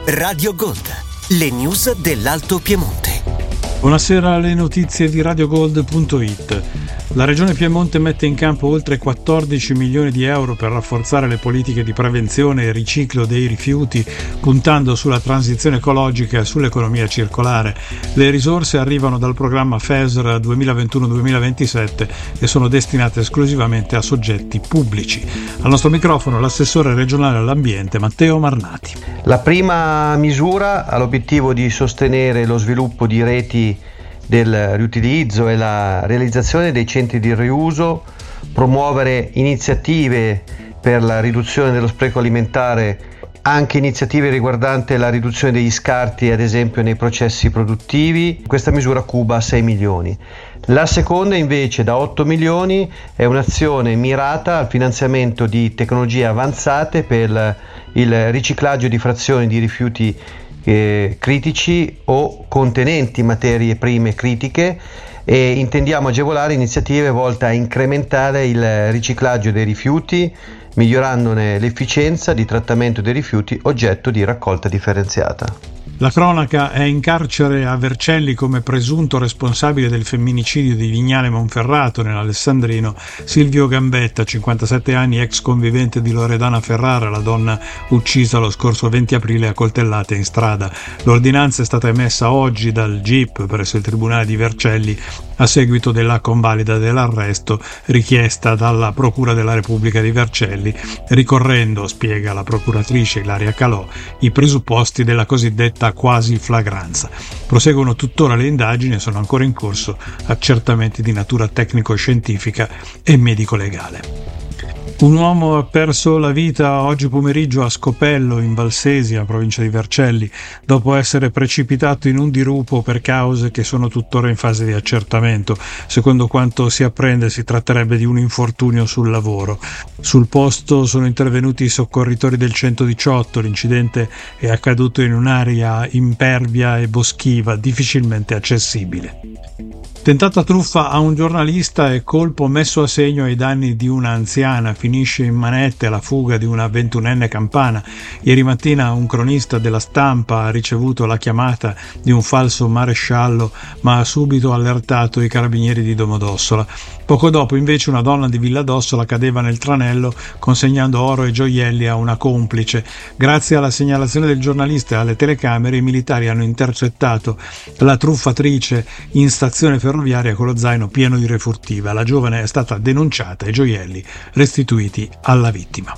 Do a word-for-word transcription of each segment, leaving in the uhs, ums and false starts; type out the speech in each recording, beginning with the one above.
Radio Gold, le news dell'Alto Piemonte. Buonasera, alle notizie di radiogold punto it. La Regione Piemonte mette in campo oltre quattordici milioni di euro per rafforzare le politiche di prevenzione e riciclo dei rifiuti, puntando sulla transizione ecologica e sull'economia circolare. Le risorse arrivano dal programma F E S R duemilaventuno duemilaventisette e sono destinate esclusivamente a soggetti pubblici. Al nostro microfono l'assessore regionale all'ambiente Matteo Marnati. La prima misura ha l'obiettivo di sostenere lo sviluppo di reti del riutilizzo e la realizzazione dei centri di riuso, promuovere iniziative per la riduzione dello spreco alimentare, anche iniziative riguardanti la riduzione degli scarti, ad esempio nei processi produttivi. Questa misura cuba sei milioni. La seconda invece, da otto milioni, è un'azione mirata al finanziamento di tecnologie avanzate per il riciclaggio di frazioni di rifiuti Eh, critici o contenenti materie prime critiche, e intendiamo agevolare iniziative volte a incrementare il riciclaggio dei rifiuti, migliorandone l'efficienza di trattamento dei rifiuti oggetto di raccolta differenziata. La cronaca: è in carcere a Vercelli come presunto responsabile del femminicidio di Vignale Monferrato nell'Alessandrino Silvio Gambetta, cinquantasette anni, ex convivente di Loredana Ferrara, la donna uccisa lo scorso venti aprile a coltellate in strada. L'ordinanza è stata emessa oggi dal G I P presso il Tribunale di Vercelli a seguito della convalida dell'arresto richiesta dalla Procura della Repubblica di Vercelli, ricorrendo, spiega la procuratrice Ilaria Calò, i presupposti della cosiddetta quasi flagranza. Proseguono tuttora le indagini e sono ancora in corso accertamenti di natura tecnico-scientifica e medico-legale. Un uomo ha perso la vita oggi pomeriggio a Scopello, in Valsesia, provincia di Vercelli, dopo essere precipitato in un dirupo per cause che sono tuttora in fase di accertamento. Secondo quanto si apprende, si tratterebbe di un infortunio sul lavoro. Sul posto sono intervenuti i soccorritori del centodiciotto. L'incidente è accaduto in un'area impervia e boschiva, difficilmente accessibile. Tentata truffa a un giornalista e colpo messo a segno ai danni di una anziana. Finisce in manette la fuga di una ventunenne campana. Ieri mattina un cronista della Stampa ha ricevuto la chiamata di un falso maresciallo, ma ha subito allertato i carabinieri di Domodossola. Poco dopo invece una donna di Villa d'Ossola cadeva nel tranello consegnando oro e gioielli a una complice. Grazie alla segnalazione del giornalista e alle telecamere, i militari hanno intercettato la truffatrice in stazione ferroviaria con lo zaino pieno di refurtiva. La giovane è stata denunciata e i gioielli restituiti alla vittima.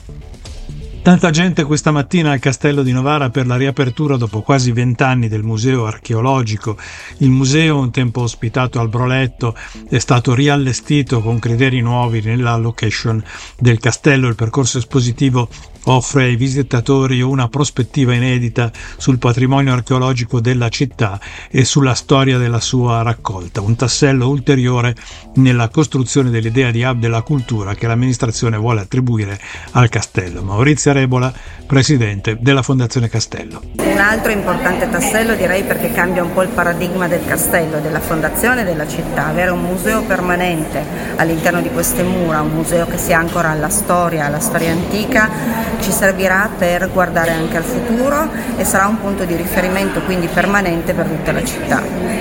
Tanta gente questa mattina al Castello di Novara per la riapertura dopo quasi vent'anni del museo archeologico. Il museo, un tempo ospitato al Broletto, è stato riallestito con criteri nuovi nella location del castello. Il percorso espositivo offre ai visitatori una prospettiva inedita sul patrimonio archeologico della città e sulla storia della sua raccolta, un tassello ulteriore nella costruzione dell'idea di hub della cultura che l'amministrazione vuole attribuire al castello. Maurizia Rebola, presidente della Fondazione Castello. Un altro importante tassello, direi, perché cambia un po' il paradigma del castello, della fondazione della città. Avere un museo permanente all'interno di queste mura, un museo che si ancora alla storia, alla storia antica, ci servirà per guardare anche al futuro e sarà un punto di riferimento quindi permanente per tutta la città.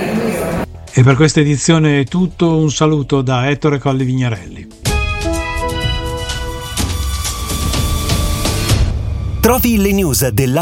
E per questa edizione è tutto. Un saluto da Ettore Colli Vignarelli. Trovi le news della